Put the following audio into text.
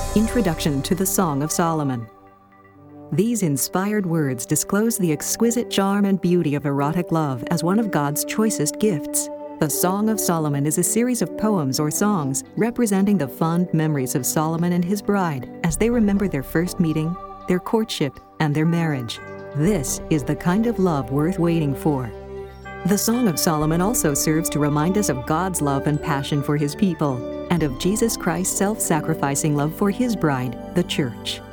Introduction to the Song of Solomon. These inspired words disclose the exquisite charm and beauty of erotic love as one of God's choicest gifts. The Song of Solomon is a series of poems or songs representing the fond memories of Solomon and his bride as they remember their first meeting, their courtship, and their marriage. This is the kind of love worth waiting for. The Song of Solomon also serves to remind us of God's love and passion for His people, and of Jesus Christ's self-sacrificing love for His bride, the Church.